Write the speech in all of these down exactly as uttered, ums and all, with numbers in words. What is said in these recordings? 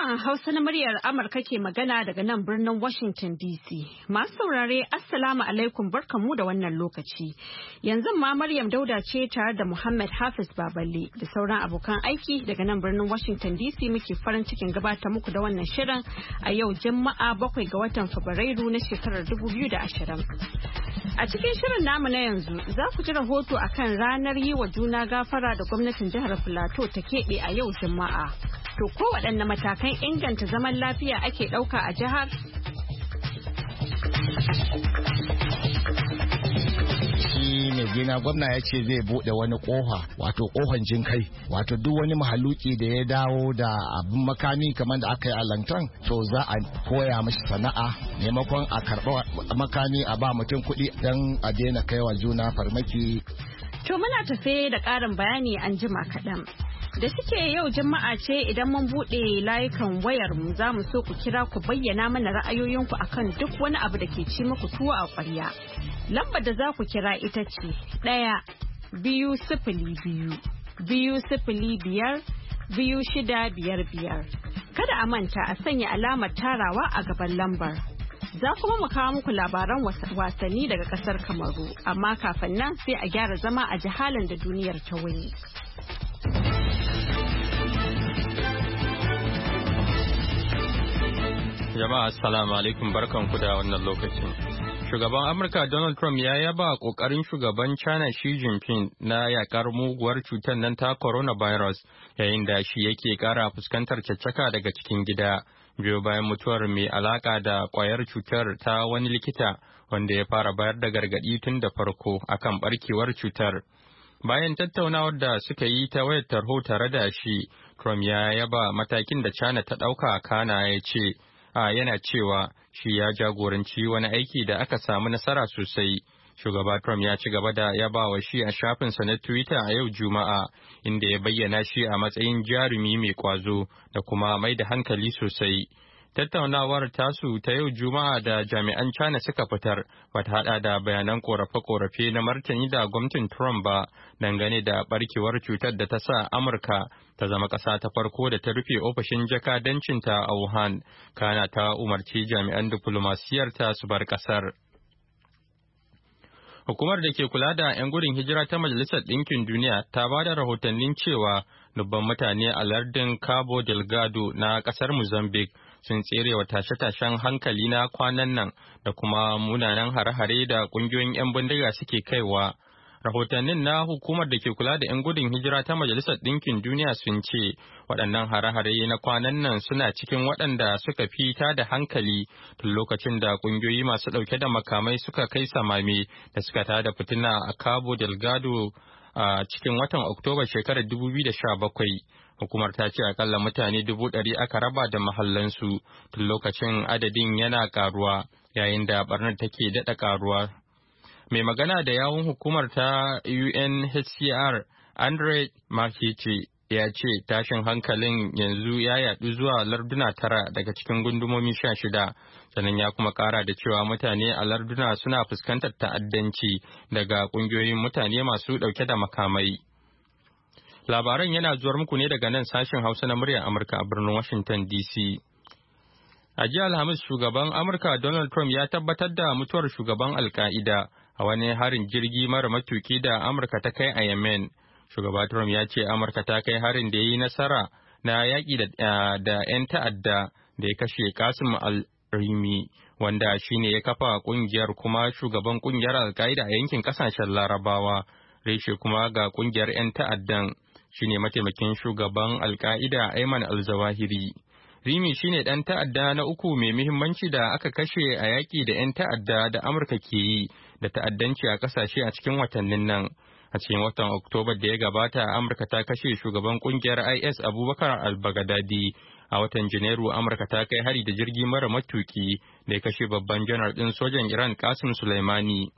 Sashen Hausa na muryar Amurka ke magana daga nan birnin Washington D C. Masu saurare Assalamu alaikum barkanmu da wannan lokaci. Yanzu ma Maryam Dauda ce tare da Muhammad Hafiz Baballe da sauran abokan aiki daga nan birnin Washington D C muke farin cikin gabatar muku da wannan shirin a yau Juma'a bakwai ga watan Fabrairu na shekarar dubu biyu da ashirin. A cikin shirin namu na yanzu za ku ji rahoto akan ranar yi wa juna gafara da gwamnatin jihar Filato ta keɓe a yau Juma'a. To ko waɗanne matakan inganta zaman lafiya ake ɗauka a jihar? Shi mai gina gwamna ya ce zai buɗe wani ƙofa, wato ƙofan jin kai, wato duk wani mahaluki da ya dawo da abin makami kamar da aka yi a lantan, to za a koya mashi sana'a maimakon a karɓa makami a ba mutum kuɗi don a daina kaiwa juna farmaki. To muna tafe da ƙarin bayani an jima kaɗan. Da suke yau Juma'a ce idan mun buɗe layukan wayar mu za mu so ku kira ku bayyana mana ra'ayoyinku akan duk wani abu da ke ci muku tuwo a ƙwarya. Lambar da za ku kira ita ce ɗaya biyu sifili biyu biyu sifili biyar biyu shida biyar biyar. Kada a manta a sanya alamar tarawa a gaban lambar. Za kuma mu kawo muku labaran wasanni daga ƙasar Kamaru, amma kafin nan sai a gyara zama a jihalin da duniyar ta wuni. Jama'a assalamu alaikum barkanku da wannan lokacin. Shugaban Amurka Donald Trump ya yaba kokarin shugaban China Xi Jinping na yakar muguwar cutar nan ta coronavirus yayin da shi yake kara fuskantar caccaka daga cikin gida biyo bayan mutuwar mai alaka da kwayar cutar ta wani likita wanda ya fara bayar da gargadi tun da farko akan barkewar cutar. Bayan tattaunawar da suka yi ta wayar tarho tare da shi, Trump ya yaba matakin da China ta ɗauka kana ya ce, a yana cewa shi ya jagoranci wani aiki da aka samu nasara sosai. Shugaba Trump ya ci gaba da yabawa shi a shafinsa na Twitter a yau Juma'a, inda ya bayyana shi a matsayin jarumi mai kwazo da kuma mai da hankali sosai. Tattaunawar tasu ta yau Juma'a da jami'an China suka fitar bata hada da bayanan korafe-korafe na martani da gwamnatin Trump ba dangane da barkewar cutar da ta sa Amurka ta zama ƙasa ta farko da ta rufe ofishin jakadancinta a Wuhan, kana ta umarci jami'an diflomasiyarta su bar ƙasar. Hukumar da ke kula da 'yan gudun hijira ta Majalisar Ɗinkin Duniya ta ba da rahotannin cewa dubban mutane a lardin Cabo Delgado na ƙasar Mozambique sun tsere wa tashe-tashen hankali na kwanan nan da kuma munanan hare-hare da ƙungiyoyin 'yan bindiga suke kaiwa. Rahotannin na hukumar da ke kula da 'yan gudun hijira ta Majalisar Ɗinkin Duniya sun ce waɗannan hare-hare na kwanan nan suna cikin waɗanda suka fi ta da hankali tun lokacin da ƙungiyoyi masu ɗauke da makamai suka kai samame da suka tada fitina a Cabo Delgado a cikin watan Oktoba shekarar dubu biyu da sha bakwai. Hukumar ta ce akalla mutane dubu ɗari aka raba da mahallansu tun lokacin adadin yana karuwa yayin da barnar take daɗa karuwa. Mai magana da yawun hukumar ta U N H C R Andre Makici ya ce tashin hankalin yanzu ya yaɗu zuwa larduna tara daga cikin gundumomi sha shida, sannan ya kuma ƙara da cewa mutane a larduna suna fuskantar ta'addanci daga ƙungiyoyin mutane masu ɗauke da makamai. Labaran yana zuwar muku ne daga nan sashen Hausa na muryar Amurka a birnin Washington D C. A jiya Alhamis shugaban Amurka Donald Trump ya tabbatar da mutuwar shugaban Al-Qaida a wani harin jirgi mara matuki da Amurka ta kai a Yemen. Shugaba Trump ya ce Amurka ta kai harin da ya yi nasara na yaƙi da 'yan ta'adda da ya kashe Qasim al-Rimi, wanda shine ya kafa ƙungiyar kuma shugaban ƙungiyar Al-Qaida a yankin ƙasashen Larabawa, reshe kuma ga ƙungiyar 'yan ta'addan. Shine mataimakin shugaban Al-Qaida Ayman al-Zawahiri. Rimi shine ɗan ta'adda na uku mai muhimmanci da aka kashe a yaƙi da 'yan ta'adda da Amurka ke yi da ta'addanci a ƙasashe a cikin watannin nan. A cikin watan Oktoba da ya gabata, Amurka ta kashe shugaban ƙungiyar I S Abubakar al-Baghdadi. A watan Janairu, Amurka ta kai hari da jirgi mara matuki da ya kashe babban janar ɗin sojan Iran Qasim Soleimani.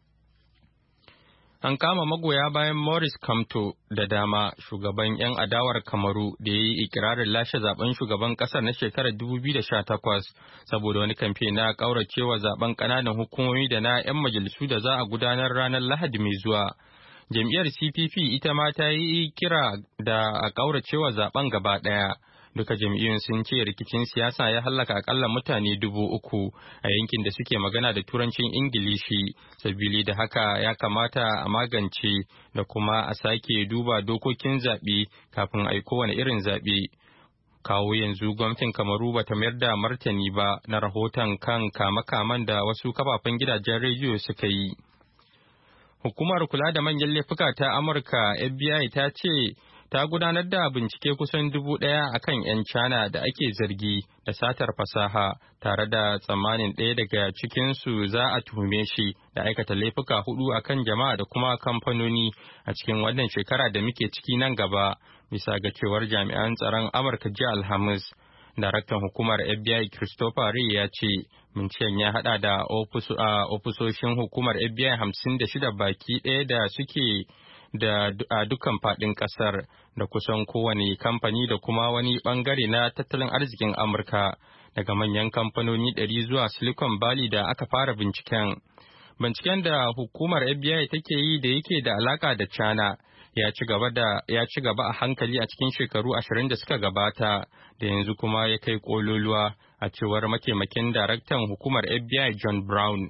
An kama magoya bayan Maurice Kamto da dama, shugaban 'yan adawar Kamaru da ya yi ikirarin lashe zaben shugaban kasar na shekarar dubu biyu da sha takwas saboda wani kamfe na kauracewa zaben ƙananan hukumomi da na 'yan majalisu da za a gudanar ranar Lahadi mai zuwa. Jam'iyyar C P P ita ma ta yi kira da a kauracewa zaben gaba ɗaya. Duka jam'iyyun sun ce rikicin siyasa ya hallaka akalla mutane dubu uku a yankin da suke magana da turancin Ingilishi, sabili da haka ya kamata a magance da kuma a sake duba dokokin zaɓe kafin a yi kowane irin zaɓe. Kawo yanzu gwamnatin Kamaru ba ta mayar da martani ba na rahoton kan kama-kaman da wasu kafafen gidajen rediyo suka yi. Hukumar kula da manyan laifuka ta Amurka F B I ta ce ta gudanar da bincike kusan dubu ɗaya a kan 'yan China da ake zargi da satar fasaha, tare da tsammanin ɗaya daga cikinsu za a tuhume shi da aikata laifuka hudu a kan jama'a da kuma kamfanoni a cikin wannan shekara da muke ciki nan gaba, bisa ga cewar jami'an tsaron Amurka jiya Alhamis. Daraktan hukumar F B I Christopher Wray ya ce binciken ya hada da ofisoshin hukumar F B I hamsin da shida baki ɗaya da suke da a dukkan faɗin ƙasar da kusan kowane kamfani da kuma wani ɓangare na tattalin arzikin Amurka, daga manyan kamfanoni ɗari zuwa Silicon Valley da aka fara binciken. Binciken da hukumar F B I take yi da yake da alaka da China ya ci gaba da ya ci gaba a hankali a cikin shekaru ashirin da suka gabata, da yanzu kuma ya kai kololuwa, a cewar mataimakin daraktan hukumar F B I John Brown.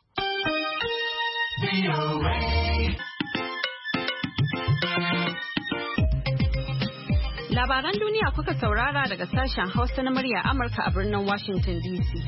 Labaran duniya kuka saurara daga sashen Hausa na murya Amurka a birnin Washington D C.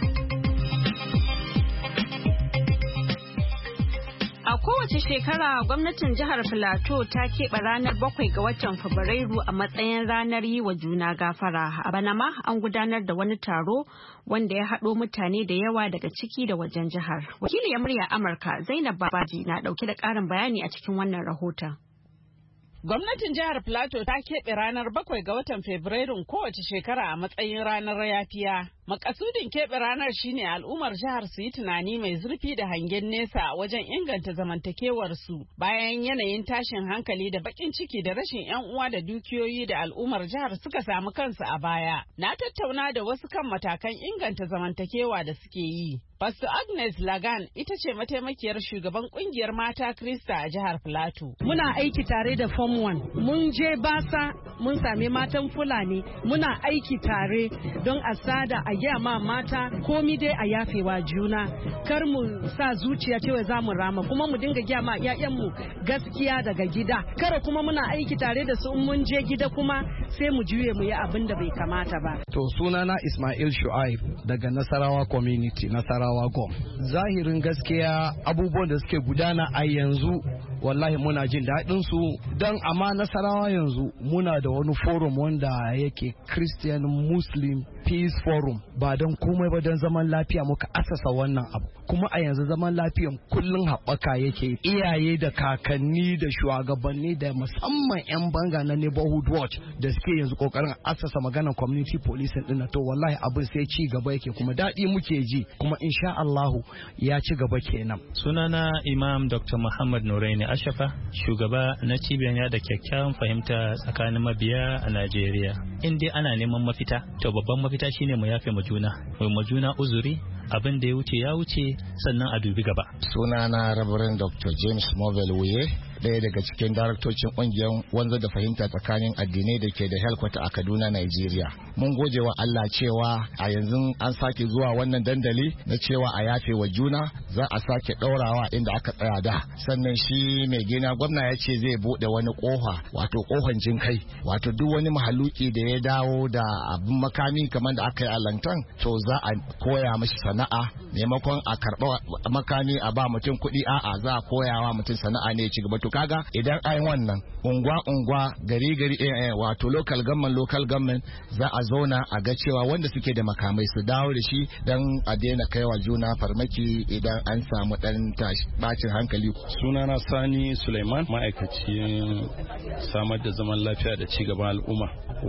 A kowace shekara gwamnatin jihar Filato ta keɓe ranar bakwai ga watan Fabrairu a matsayin ranar yi wa juna gafara. A bana ma an gudanar da wani taro wanda ya haɗo mutane da yawa daga ciki da wajen jihar. Wakiliyar murya Amurka Zainab Babaji na ɗauke da ƙarin bayani a cikin wannan rahoton. Gwamnatin jihar Plateau ta keɓe ranar bakwai ga watan Fabrairun kowace shekara a matsayin ranar yafiya. Makasudin keɓe ranar shine al'ummar jihar su yi tunani mai zurfi da hangen nesa wajen inganta zamantakewarsu bayan yanayin tashin hankali da bakin ciki da rashin 'yan uwa da dukiyoyi da al'ummar jihar suka samu kansu a baya. Na tattauna da wasu kan matakan inganta zamantakewa da suke yi. Pastor Agnes Lagan ita ce mataimakiyar shugaban kungiyar mata Krista a jihar Plateau. Muna aiki tare da Form one. Mun je Basa mun sami matan Fulani. Muna aiki tare don a sada a gaya ma mata komi dai a yafewa juna. Kar mu sa zuciya cewa za mu rama, kuma mu dinga gaya ma 'ya'yanmu gaskiya daga gida. Kara kuma muna aiki tare da su in mun je gida kuma sai mu juye mu yi abin da bai kamata ba. To sunana Ismail Shu'aib daga Nasarawa Community, Nasarawa Gom. Zahirin gaskiya abubuwan da suke gudana a yanzu wallahi muna jin daɗin su, don amma Nasarawa yanzu muna da wani forum wanda yake Christian Muslim Peace Forum, ba don komai ba don zaman lafiya muka asasa wannan abu. Kuma a yanzu zaman lafiyan kullum haɓaka yake, iyaye da kakanni da shugabanni da musamman 'yan banga na Neighborhood Watch da suke yanzu kokarin asasa maganar community policing din, to wallahi abin sai ci gaba yake, kuma daɗi muke ji, kuma insha Allahu ya ci gaba kenan. Sunana Imam Doctor Muhammad Nuraini Ashafa, shugaba na cibiyar yada kyakkyawan fahimta tsakanin mabiya a Najeriya. In dai ana neman mafita, to babban mafita shine mu yafe mu juna, mu juna uzuri, abin da ya wuce ya wuce, sannan a dubi gaba. Sunana Reverend Doctor James Mobile Wuye, ɗaya daga cikin daraktocin ƙungiyar wanzar da fahimta tsakanin addinai da ke da helkwata a Kaduna, Nigeria. Mun gode wa Allah cewa a yanzu an sake zuwa wannan dandali na cewa a yafe wa juna, za a sake ɗaurawa inda aka tsaya da. Sannan shi mai gina gwamna ya ce zai buɗe wani ƙofa, wato ƙofan jin kai, wato duk wani mahaluki da ya dawo da abin makami kamar da aka yi a Lantan, to za a koya mashi sana'a, maimakon a karɓa makami a ba mutum kuɗi, a'a za a koya wa mutum sana'a ne ya ci gaba. To kaga idan ai wannan unguwa unguwa gari gari eh, eh, wato local government local government za a zauna a ga cewa wanda suke da makamai su dawo da shi dan a daina kaiwa juna farmaki idan an samu dan bacin hankali. Sunana Sani Suleiman, ma'aikacin samar da zaman lafiya da ci gaban al'umma.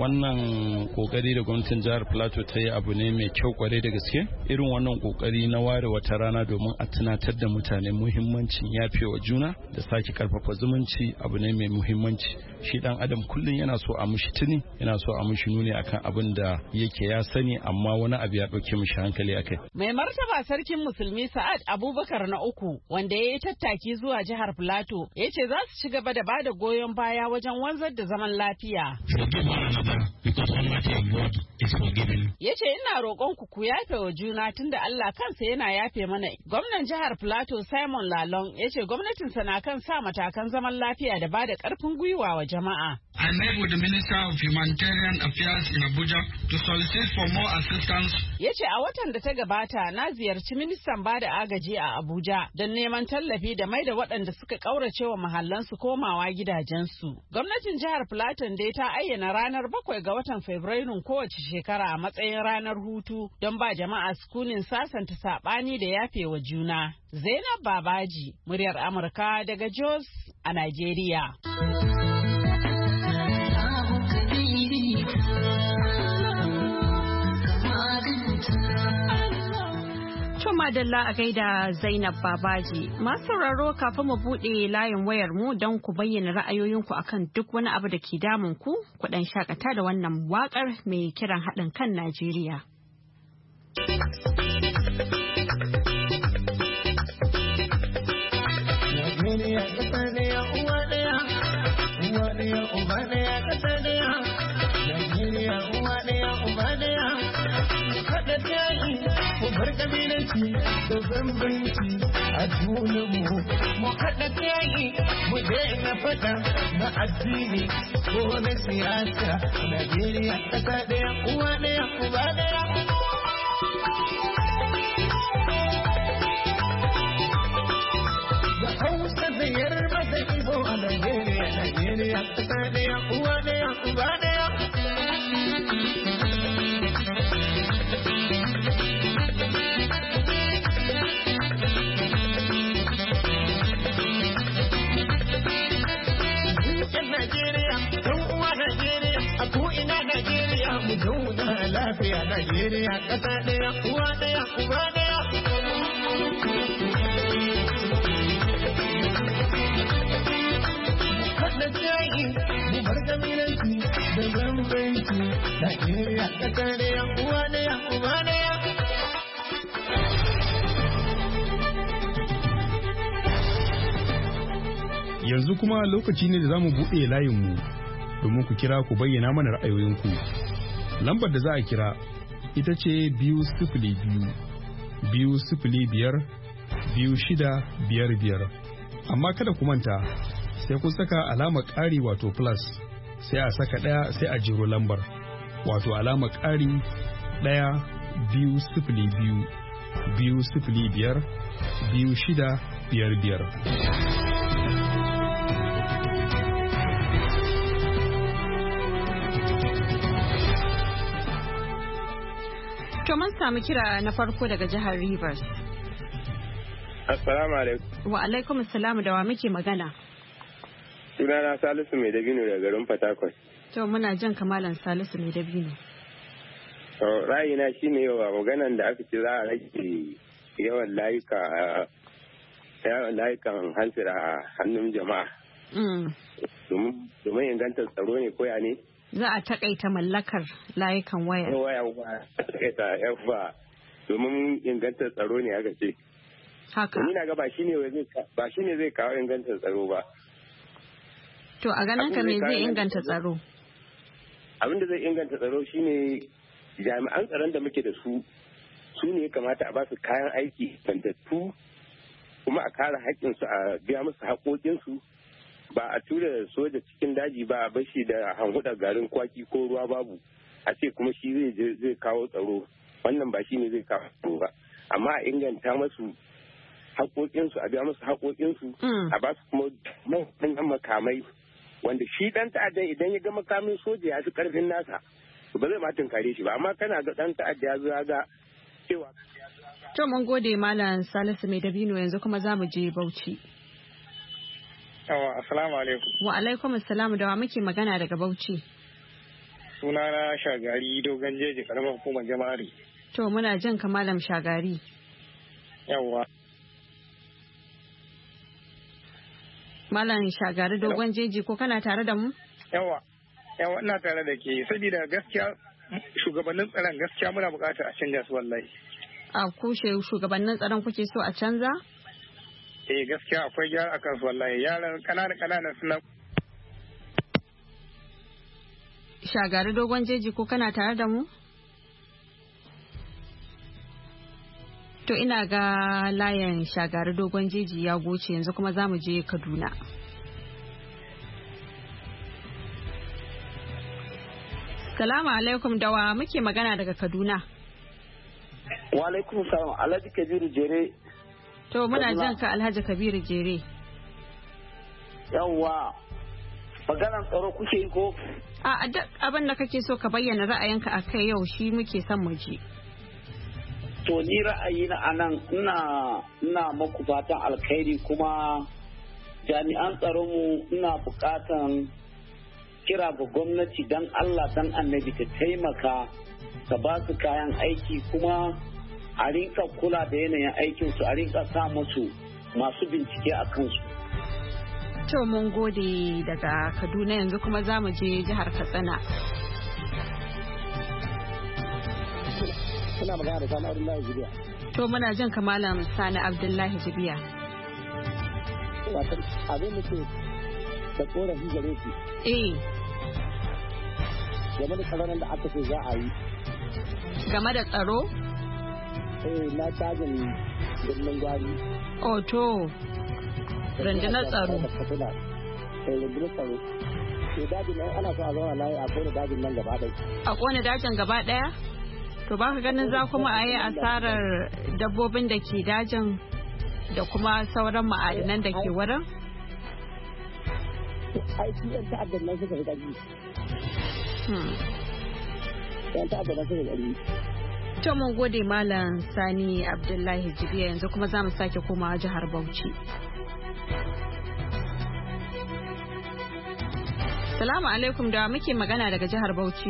Wannan kokari da gwamnatin jihar Plateau ta yi abu ne mai kyau kwarai da gaske. Irin wannan kokari na ware wata rana domin a tunatar da mutane muhimmancin yafewa juna da sake karfafa zumunci abu ne mai muhimmanci. Shi dan adam kullum yana so a mushi tuni, yana so a mushi nuni akan abin da yake ya sani, amma wani abu ya dauke mushi hankali akai. Mai martaba sarkin musulmi Sa'ad Abubakar na uku, wanda ya yi tattaki zuwa jihar Plateau, ya ce za su ci gaba da bada goyon baya wajen wanzar da zaman lafiya. another because Almighty God is forgiving. Ya ce ina roƙon ku ku yafe wa juna tunda Allah kansa yana yafe mana. Gwamnan jihar Plateau Simon Lalong ya ce gwamnatinsa na kan sa matakan zaman lafiya da ba da ƙarfin gwiwa wa jama'a. I met with the Minister of Humanitarian Affairs in Abuja to solicit for more assistance. Ya ce a watan da ta gabata na ziyarci ministan ba da agaji a Abuja don neman tallafi da mai da waɗanda suka ƙaurace wa mahallansu komawa gidajensu. Gwamnatin jihar Plateau dai ta ayyana ranar bakwai ga watan Fabrairun kowace shekara a matsayin ranar hutu don ba jama'a sukunin sasanta saɓani da yafe wa juna. Zainab Babaji, muryar Amurka daga Jos a Najeriya. Madalla a gaida Zainab Babaji. Masu sauraro kafin mu buɗe layin wayar mu don ku bayyana ra'ayoyinku akan duk wani abu da ke damun ku, ku dan shakata da wannan waƙar mai kiran haɗin kan Najeriya. Najeriya ƙasa ɗaya uwa ɗaya, uwa ɗaya uba ɗaya ƙasa ɗaya. Najeriya uwa ɗaya uba ɗaya. Haɗa tayi mu bar ƙabilanci da bambanci a junanmu. Mu haɗa tayi mu daina faɗa na addini ko na siyasa. Najeriya ƙasa ɗaya uwa ɗaya uba ɗaya. Da Hausa da Yarba da Igbo a Najeriya, Najeriya ƙasa ɗaya uwa ɗaya uba ɗaya. Najeriya, ɗan uwa Najeriya, a ko'ina Najeriya, mu zauna lafiya Najeriya, ƙasa ɗaya, uwa ɗaya, uba ɗaya. Haɗa jayi, mu bar ƙabilanci da bambanci, Najeriya, ƙasa ɗaya, uwa ɗaya, uba ɗaya. Yanzu kuma lokaci ne da za mu buɗe layinmu domin ku kira ku bayyana mana ra'ayoyinku. Lambar da za a kira ita ce biyu sifili biyu, biyu sifili biyar, biyu shida biyar biyar. Amma kada ku manta sai ku saka alamar ƙari wato plus sai a saka ɗaya sai a jero lambar wato alamar ƙari ɗaya biyu sifili biyu, biyu sifili biyar, biyu shida biyar biyar. To mun samu kira na farko daga jihar Rivers. Assalamu alaikum. Wa alaikum assalamu, da wa muke magana? Sunana Salisu Mai Dabino daga garin Fatakwal. To muna jan kamalan Salisu Mai Dabino. To ra'ayina shine yawa maganan da aka ce za a rage yawan layuka yawan layukan hansir a hannun jama'a. Domin ingantar tsaro ne koya ne? Za a takaita mallakar layukan waya. Waya a takaita yawa domin ingantar tsaro ne aka ce. Haka. Ni na ga ba shine ba shine zai kawo ingantar tsaro ba. To a ganin ka me zai inganta tsaro? Abin da zai inganta tsaro shine jami'an tsaron da muke da su su ne kamata a ba su kayan aiki bantattu kuma a kare haƙƙinsu a biya musu haƙoƙinsu. Ba a tura soja cikin daji ba a bashi da hanhuda garin kwaki ko ruwa babu a ce kuma shi zai zai kawo tsaro, wannan ba shi ne zai kawo tsaro ba, amma a inganta masu haƙoƙinsu a biya musu haƙoƙinsu a ba su kuma manyan makamai wanda shi ɗan ta'adda idan ya ga makamin soja ya fi ƙarfin nasa ba zai ma tunkare shi ba, amma kana ga ɗan ta'adda ya zo ya ga cewa. To mun gode Malam Salisu Mai Dabino, yanzu kuma za mu je Bauchi. Yawa, assalamu alaikum. Wa alaikum assalam, da wa muke magana daga Bauchi? Sunana Shagari Dogon Jeji, karamar hukumar Jama'ari. To muna jan ka Malam Shagari. Yawa. Malam Shagari Dogon Jeji, ko kana tare da mu? Yawa. Yawa, ina tare da ke, saboda gaskiya shugabannin tsaron gaskiya muna bukata a canja su wallahi. A kushe shugabannin tsaron kuke so a canza? Eh gaskiya akwai gyara a kansu wallahi, yaran kanana kanana suna. Shagari Dogon Jeji ko kana tare da mu? To ina ga layin Shagari Dogon Jeji ya goce yanzu kuma za mu je Kaduna. Salamu alaikum, dawa muke magana daga Kaduna. Wa alaikum salam, Alhaji Kabiru Jere. To muna jan ka Alhaji Kabiru Jere. Yawwa, maganar tsaro kuke yi ko? A duk abin da kake so ka bayyana ra'ayinka a kai yau shi muke son mu ji. To ni ra'ayi na anan ina ina maku fatan alkhairi kuma jami'an tsaron mu ina bukatan kira ga gwamnati dan Allah dan Annabi ta taimaka ka ba su kayan aiki kuma a rinka kula da yanayin aikin su, a rinka sa musu masu bincike a kansu. To mun gode daga Kaduna yanzu kuma za mu je jihar Katsina. Kuna magana da Sani Abdullahi Jibiya. To muna jan kamalan Sani Abdullahi Jibiya. Wato abin da ke da korafi gare ki. Eh. Game da tsaron da aka ce za a yi. Game da tsaro? Eh, na cajin birnin gwari. Oh to. Rundunar tsaro. Eh, rundunar tsaro. Ke dajin nan ana so a zauna layi a kone dajin nan gaba ɗaya. A kone dajin gaba ɗaya? To ba ka ganin za kuma a yi asarar dabbobin da ke dajin da kuma sauran ma'adanan da ke wurin? Aiki yan ta'addar nan suka yi ƙarfi. Yan ta'addar nan suka yi ƙarfi. To mun gode Malam Sani Abdullahi Jibiya yanzu kuma za mu sake komawa jihar Bauchi. Salamu alaikum, da muke magana daga jihar Bauchi.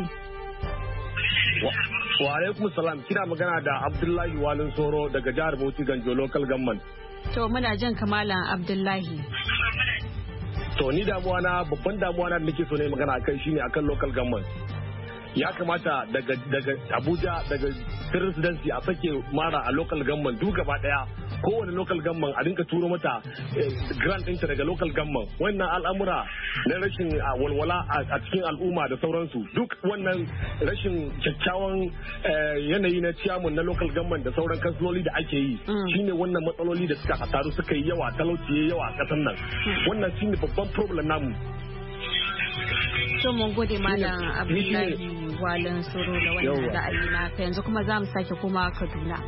Wa alaikum salam, kina magana da Abdullahi Walin Soro daga jihar Bauchi Ganjo Local Government. To muna jan kamalan Abdullahi. To ni damuwa na babban damuwa na da nake so ne magana akai shine akan local government. Ya kamata daga daga Abuja daga presidency a sake mara a local government duk gaba daya kowane local government a dinka turo mata grant ɗinta daga local government. Wannan al'amura na rashin walwala a cikin al'umma da sauransu duk wannan rashin kyakkyawan yanayi na ciyamun na local government da sauran kansiloli da ake yi shine wannan matsaloli da suka hasaru suka yi yawa, talauci yayi yawa a ƙasar nan. Wannan shine babban problem namu. To mun gode Malam Abdullahi Walin Soro da wannan ra'ayi na ka yanzu kuma za mu sake koma Kaduna.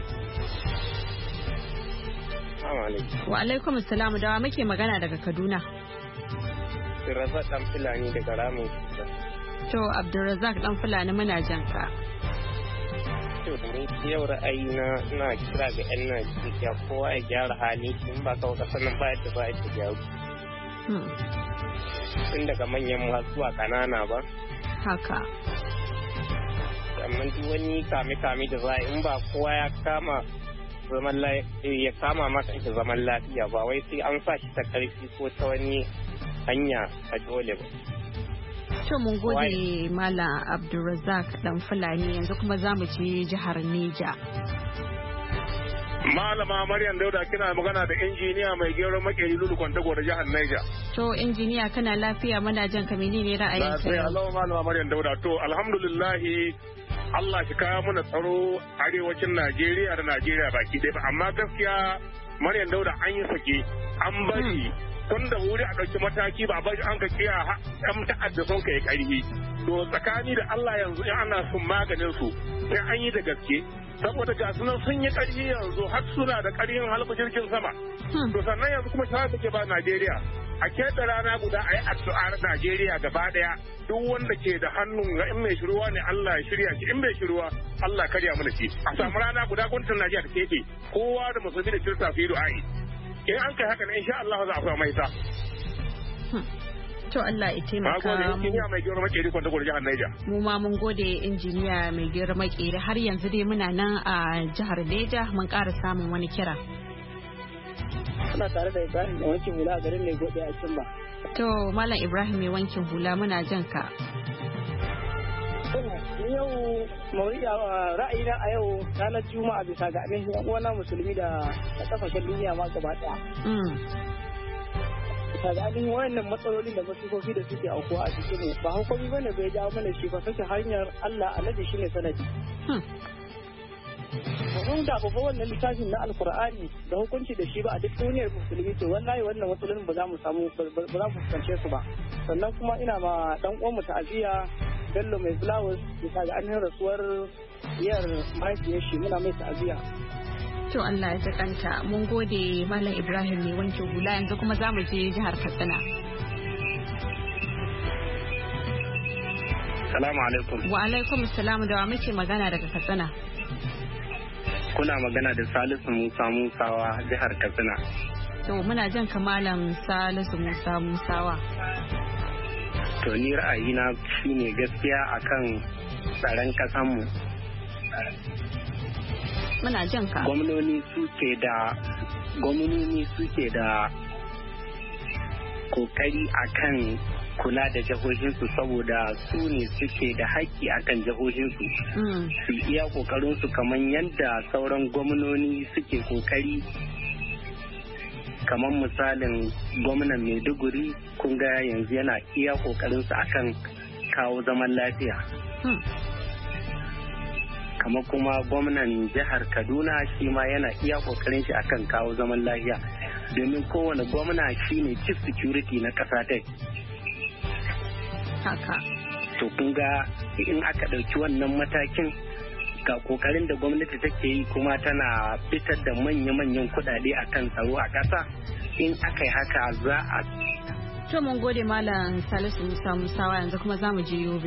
Wa alaikum assalam, da muke magana daga Kaduna. Abdulrazak dan Fulani daga Ramin. To Abdulrazak dan Fulani muna jan ka. To ni yau ra'ayi na ina kira ga 'yan Najeriya kowa ya gyara hali in ba ka kasar nan ba yadda ba ya gyaru. Tun daga manyan masu zuwa kanana ba. Haka. Amma duk wani kame-kame da za in ba kowa ya kama zaman ya kama maka ita zaman lafiya ba wai sai an sa shi ta karfi ko ta wani hanya a dole ba. To mun gode Malam Abdulrazak dan Fulani yanzu kuma za mu je jihar Neja. Malama Maryam Dauda kina magana da injiniya mai gero makeri Lulu Kwantago da jihar Niger. To injiniya kana lafiya, muna jan ka menene ra'ayin ka? Lafiya Allah Malama Maryam Dauda. To alhamdulillah Allah shi kawo mana tsaro arewacin Najeriya da Najeriya baki ɗaya, amma gaskiya Maryam Dauda an yi sake an bari tun da wuri a ɗauki mataki ba bari an ka kiya ɗan ta'adda sun kai ƙarfi. To tsakani da Allah yanzu in ana son maganin su sai an yi da gaske. Saboda ga sunan sun yi ƙarfi yanzu har suna da ƙarfin halba jirgin sama. To sannan yanzu kuma shawara take ba Najeriya a keɓe rana guda a yi addu'ar Najeriya gaba ɗaya duk wanda ke da hannun ga in mai shiruwa ne Allah ya shirya shi in bai shiruwa Allah karya mana shi. A samu rana guda gwamnatin Najeriya ta keɓe kowa da musulmi da kirista su yi du'a'i. In an kai haka ne insha Allah za a samu maita. To Allah ya taimaka mu. Injiniya mai gero makeri kwanta gwada jihar Niger. Mu ma mun gode injiniya mai gero makeri har yanzu dai muna nan a jihar Niger mun ƙara samun wani kira. Ana tare da Ibrahim mai wankin hula a garin mai gode a Kimba. To Malam Ibrahim mai wankin hula muna jan ka. Yau mawuyi ra'ayina a yau ranar Juma'a bisa ga ainihin yan uwana musulmi da kasashen duniya ma gaba ɗaya. kaga ainihin wayannan matsalolin da masifofi da suke aukuwa a cikin mu ba hukumi bane bai jawo mana shi ba sake hanyar Allah alaji shine sanadi mun da babban wannan littafin na alkur'ani da hukunci da shi ba a duk duniyar musulmi to wallahi wannan matsalolin ba za mu samu ba za mu fuskance su ba. Sannan kuma ina ma dan uwan mu ta'aziya Bello mai flowers bisa ga ainihin rasuwar yar mahaifiyar shi muna mai ta'aziya. To Allah ya sakanta mun gode Malam Ibrahim ne wanke hula yanzu kuma za mu je jihar Katsina. Salamu alaikum. Wa alaikum salam da wa muke magana daga Katsina. Kuna magana da Salisu Musa Musawa jihar Katsina. To muna jan kamalan Salisu Musa Musawa. To ni ra'ayina shine gaskiya akan tsaron kasanmu. Muna jan ka. Gwamnoni suke da gwamnoni suke da kokari akan kula da jihohinsu saboda su ne suke da haƙƙi akan jihohinsu su iya ƙoƙarinsu kamar yadda sauran gwamnoni suke ƙoƙari kamar misalin gwamnan Maiduguri kun ga yanzu yana iya ƙoƙarinsu akan kawo zaman lafiya kamar kuma gwamnan jihar Kaduna shi ma yana iya ƙoƙarin shi akan kawo zaman lafiya domin kowane gwamna shine chief security na ƙasa ta haka. To kun ga in aka ɗauki wannan matakin ga kokarin da gwamnati take yi kuma tana fitar da manya-manyan kuɗaɗe a kan tsaro a ƙasa in aka yi haka za a. To mun gode Malam Salisu Musa Musawa yanzu kuma za mu je Yobe.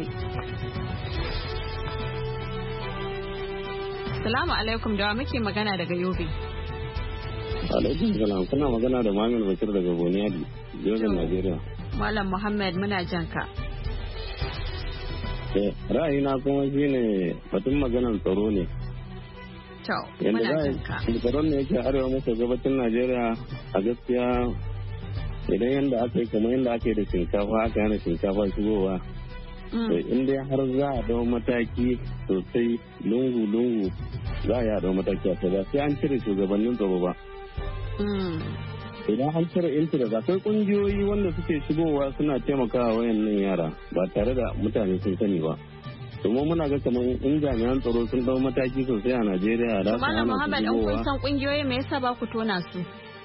Salamu alaikum da wa muke magana daga Yobe. Alaikum salam kuna magana da Muhammad Bashir daga Boniyadi, Yobe, Najeriya. Malam Muhammad muna jan ka. Ra'ayina kuma shi ne batun maganan tsaro ne. Yanda za tsaron ne yake arewa maso gabacin Najeriya a gaskiya idan yanda aka yi kamar yanda aka yi da shinkafa aka yana shinkafa shigowa. In dai har za a dau mataki sosai lungu-lungu za a yi a dau mataki a ba sai an cire shugabannin tsaro ba. Idan an cire intanet akwai kungiyoyi wanda suke shigowa suna taimakawa wayannan yara ba tare da mutane sun sani ba. Domin muna ga kamar in jami'an tsaro sun dau mataki sosai a Najeriya da su hana su shigowa. Muhammad an kun san kungiyoyi me yasa ba ku tona su?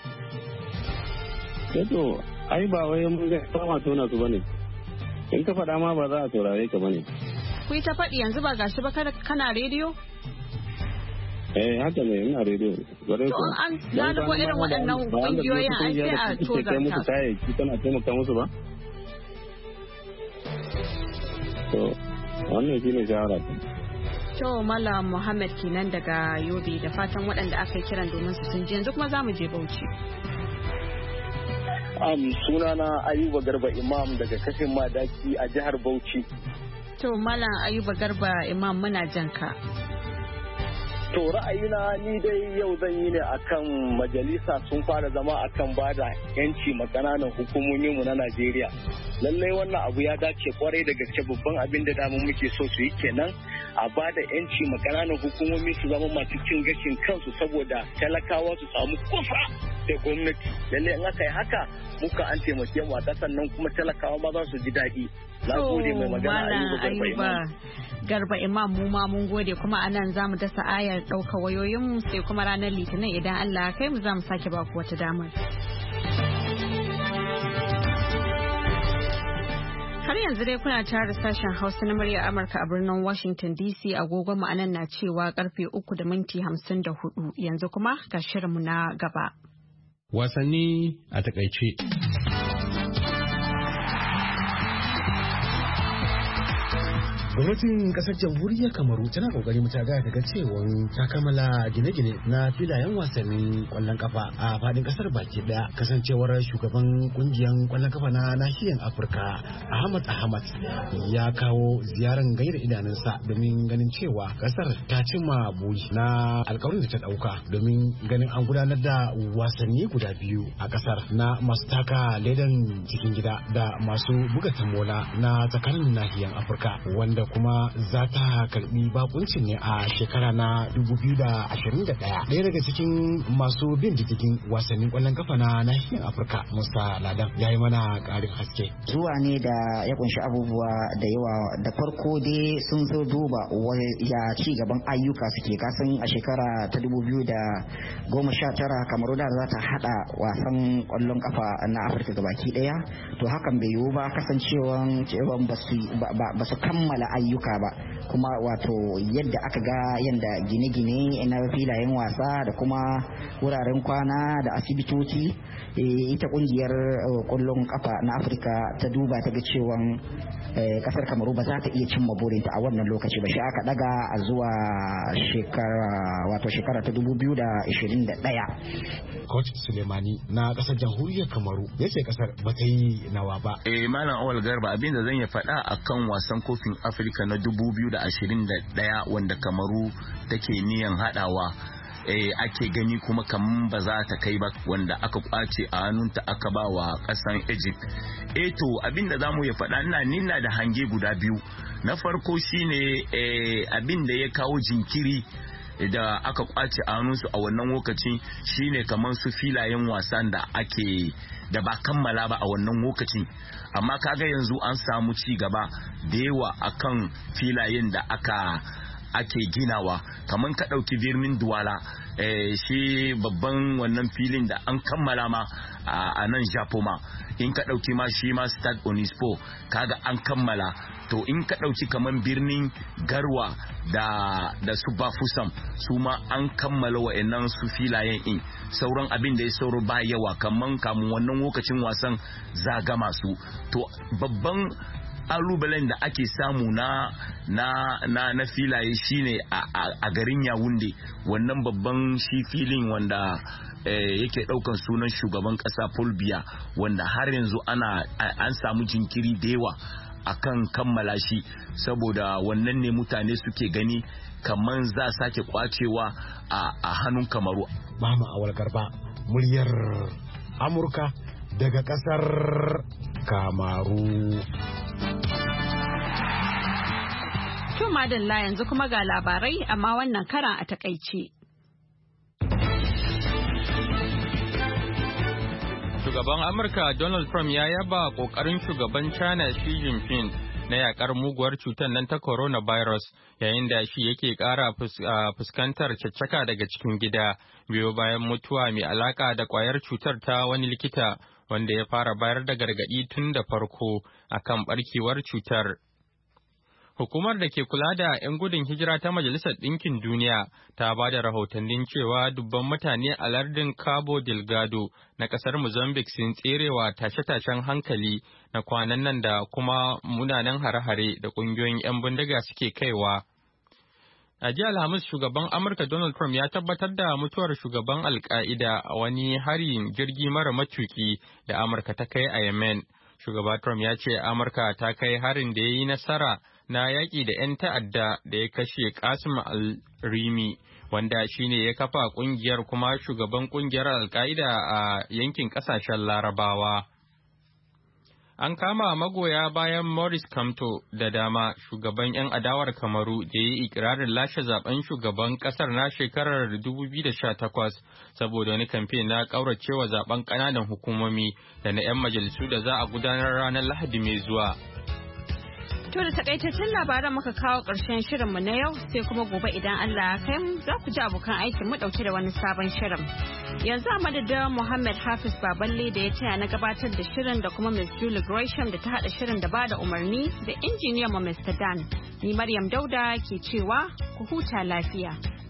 Yato ai ba wai mun ga ba tona su bane. In ka faɗa ma ba za a saurare ka bane. Ku ta faɗi yanzu ba gashi ba kana rediyo? Eh haka ne ina rediyo. To an gano irin waɗannan kungiyoyin an sai a tozarta. Musu kayayyaki tana taimaka musu ba? To wannan shi ne shawara ta. To Malam Muhammad kenan daga Yobe da fatan waɗanda aka yi kiran domin su sun ji yanzu kuma za mu je Bauchi. Um, sunana Ayuba Garba Imam daga kashin Madaki a jihar Bauchi. To Malam Ayuba Garba Imam muna jan ka. To ra'ayina ni dai yau zan yi ne akan majalisa sun fara zama akan bada yanci ma ƙananan hukumomin mu na Najeriya. Lallai wannan abu ya dace kwarai da gaske babban abin da damu muke so su yi kenan a bada yanci ma ƙananan hukumomi su zama masu cin gashin kansu saboda talakawa su samu kufa da gwamnati. Lallai in aka yi haka muka an taimake mu a ƙasar nan kuma talakawa ma za su ji daɗi. Na gode mai magana Ayuba Garba Imam mu ma mun gode kuma anan za mu dasa ayar ɗauka wayoyinmu sai kuma ranar Litinin idan Allah kai mu za mu sake ba ku wata damar. Har yanzu dai kuna tare da sashen Hausa na murya Amurka a birnin Washington D C agogon mu anan na cewa karfe uku da minti hamsin da hudu yanzu kuma ga shirinmu na gaba. Wasanni a takaice. Gwamnatin kasar jamhuriyar Kamaru tana kokari mutaga daga cewa ta kammala gine-gine na filayen wasannin kwallon kafa a fadin kasar baki daya kasancewar shugaban kungiyar kwallon kafa na nahiyar Afirka Ahmad Ahmad ya kawo ziyaran gaira idanunsa domin ganin cewa kasar ta cimma buri na alkawarin da ta dauka domin ganin an gudanar da wasanni guda biyu a kasar na masu taka ledan cikin gida da masu buga tamola na tsakanin nahiyar Afirka wanda wadda kuma za ta karbi bakuncin ne a shekara na dubu biyu da ashirin da ɗaya. Ɗaya daga cikin masu bin diddigin wasannin ƙwallon kafa na nahiyar Afirka, Musa Ladan, ya yi mana ƙarin haske. Zuwa ne da ya kunshi abubuwa da yawa. Da farko dai sun zo duba ya ci gaban ayyuka suke, kasan a shekara ta dubu biyu da goma sha tara Kamaru da za ta hada wasan ƙwallon kafa na Afirka gabaki ɗaya, to hakan bai yiwu ba kasancewan cewan ba su kammala ayyuka ba, kuma wato yadda aka ga yadda gine-gine na filayen wasa da kuma wuraren kwana da asibitoci, ita kungiyar ƙwallon kafa na Afirka ta duba ta ga cewan kasar Kamaru ba za ta iya cimma burinta a wannan lokaci ba, shi aka daga a zuwa shekara wato shekara ta dubu biyu da ashirin da ɗaya. Coach Sulemani na kasar jamhuriyar Kamaru ya ce kasar ba ta yi nawa ba. Eh Malam Awal Garba, abin da zan ya faɗa akan wasan kofin Afirka na dubu biyu da ashirin da ɗaya wanda Kamaru take niyan haɗawa. Eh, ake gani kuma kaman ba za ta kai ba, wanda aka kwace a hannunta aka ba wa kasan Egypt. Eh to abin da zamu ya faɗa, ina nina da hange guda biyu. Na farko shine eh, abin da ya kawo jinkiri da aka kwace a hannunsu a wannan lokacin shine kamar su filayen wasan da ake da ba kammala ba a wannan lokacin, amma kaga yanzu an samu ci gaba da yawa akan filayen da aka ake ginawa. Kamar ka ɗauki birnin Duwala, eh, shi babban wannan filin da an kammala ma a nan Japoma. In ka ɗauki ma shi ma Stade Onispo kaga an kammala. To in ka ɗauki kamar birnin Garwa da da su Bafusam, su ma an kammala wa'annan su filayen in. Sauran abin da ya sauro ba yawa, kamar kamun wannan lokacin wasan zagama su. To babban kalubalen da ake samu na na na, na filaye shine a, a, a garin Yawunde, wannan babban shi filin wanda eh, yake daukan sunan shugaban kasa Paul Biya, wanda har yanzu ana an samu jinkiri da yawa akan kammala shi, saboda wannan ne mutane suke gani kaman za sake kwacewa a, a hannun Kamaru. Mama Awal Garba, muryar Amurka daga kasar Kamaru. To madalla, yanzu kuma ga labarai amma wannan karan a takaice. Shugaban Amurka Donald Trump ya yaba kokarin shugaban China Xi Jinping na yakar muguwar cutar nan ta coronavirus, yayin da shi yake kara fuskantar caccaka daga cikin gida biyo bayan mutuwa mai alaka da kwayar cutar ta wani likita wanda ya fara bayar da gargadi tun da farko akan barkewar cutar. Hukumar da ke kula da 'yan gudun hijira ta Majalisar Ɗinkin Duniya ta ba da rahotannin cewa dubban mutane a lardin Cabo Delgado na ƙasar Mozambique sun tserewa tashe-tashen hankali na kwanan nan da kuma munanan hare-hare da ƙungiyoyin 'yan bindiga suke kaiwa. A jiya Alhamis, shugaban Amurka Donald Trump ya tabbatar da mutuwar shugaban Al-Qaida a wani harin jirgi mara matuki da Amurka ta kai a Yemen. Shugaba Trump ya ce Amurka ta kai harin da ya yi nasara na yaƙi da 'yan ta'adda da ya kashe Qasim al-Rimi, wanda shine ya kafa ƙungiyar kuma shugaban ƙungiyar Al-Qaida a yankin ƙasashen Larabawa. An kama magoya bayan Maurice Kamto da dama, shugaban 'yan adawar Kamaru da ya yi ikirarin lashe zaben shugaban ƙasar na shekarar dubu biyu da sha takwas saboda wani kamfe na ƙauracewa zaben ƙananan hukumomi da na 'yan majalisu da za a gudanar ranar Lahadi mai zuwa. To da takaitaccen labaran muka kawo ƙarshen shirinmu na yau, sai kuma gobe idan Allah ya kai mu za ku ji abokan aikin mu ɗauke da wani sabon shirin. Yanzu a madadin Muhammad Hafiz Baballe da ya taya na gabatar da shirin da kuma Miss Julie Gresham da ta haɗa shirin da bada umarni da injiniyan mu Mister Dan. Ni Maryam Dauda ke cewa ku huta lafiya.